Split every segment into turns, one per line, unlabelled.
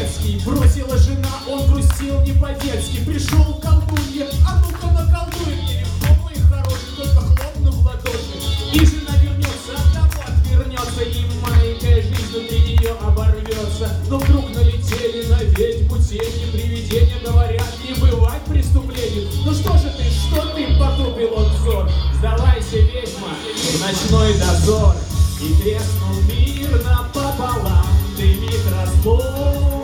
Городецкий. Бросила жена, он грустил не по-детски. Пришел к колдунье, а ну-ка наколдуй мне. Мой хороший, только хлопну в ладоши. И жена вернется, от того отвернется, и маленькая жизнь внутри нее оборвется. Но вдруг налетели на ведьму тени, привидения говорят, не бывать преступлений. Ну что же ты, потупил он взор? Сдавайся, ведьма, в ночной дозор. И треснул мир напополам, дымит разлом.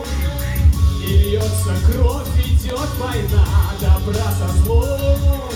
И льется кровь, идет война, добра со злом.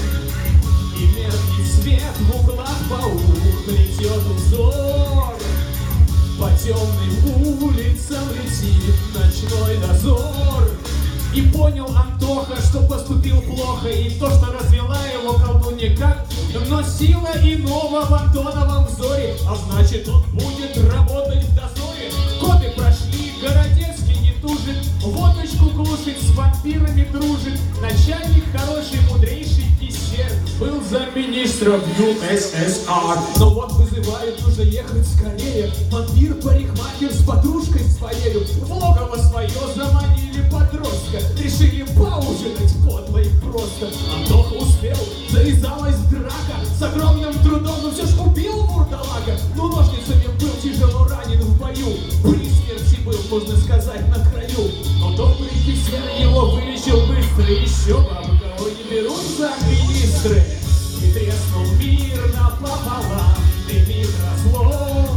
И меркнет свет, в углах паук плетет узор. По темным улицам летит ночной дозор. И понял Антоха, что поступил плохо, и то, что развела его колдунья как, но сила иного в Антоновом взоре, а значит он будет работать в дозоре. Годы прошли, Городецкий не тужит, водочку глушит, с вампирами дружит. Начальник хороший, мудрейший кисер, был замминистра в ЮССР. Но вот вызывает, нужно ехать скорее. Вампир-парикмахер с подружкой своею в логово свое заманили подростка. Решили поужинать подло и просто. Антоха успел, завязалась драка. С огромным трудом, но все ж убил вурдалака. Но ножницами был тяжело ранен в бою. При смерти был, можно сказать, на краю. Но добрый кисер его вылечил быстро. Еще бабы кого не берут за министры. И треснул мир напополам, дымит разлом.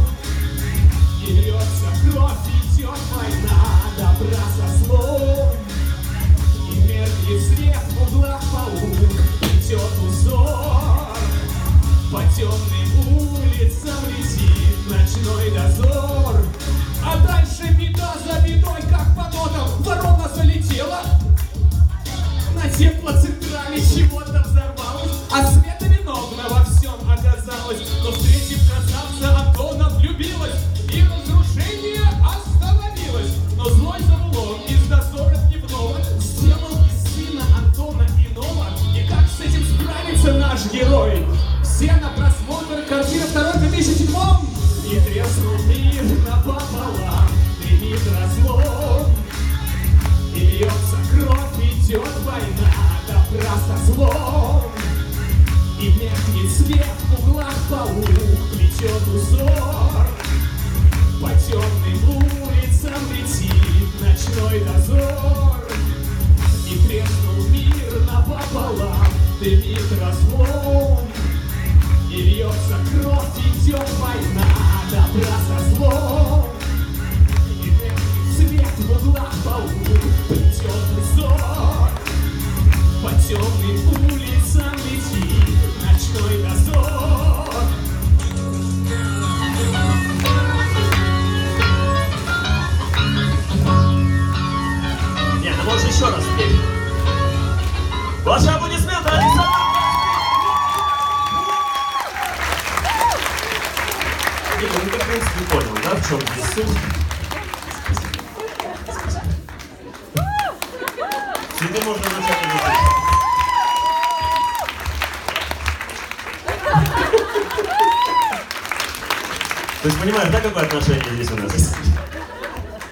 И льется кровь, идет война, добра со злом. И меркнет свет, в углах паук плетет узор. По темным улицам летит ночной дозор. А дальше беда за бедой, как по нотам. Ворона залетела на теплоцентрале, чего-то взорвалось, а Света виновна во всем оказалась. Но встретив красавца, Антона влюбилась, и разрушение остановилось. Но злой завулон из дозора дневного сделал из сына Антона иного. И как с этим справится наш герой? Все на просмотр, картина 2-2007. И треснул мир напополам, дымит разлом. И льется кровь, идет война, добра со злом. И меркнет свет, в углах паук плетет узор. По темным улицам летит ночной дозор. И треснул мир напополам, дымит разлом. И льется кровь, идет война, добра со злом. И меркнет свет, в углах паук плетет узор. По темным улицам летит ночной дозор.
Не, ну можешь еще раз спеть. Ваши аплодисменты, Александр! Ну ты, в принципе, понял, да, в чем здесь суть? Цветы можно вручать и вручать. То есть понимаешь, да, какое отношение здесь у нас?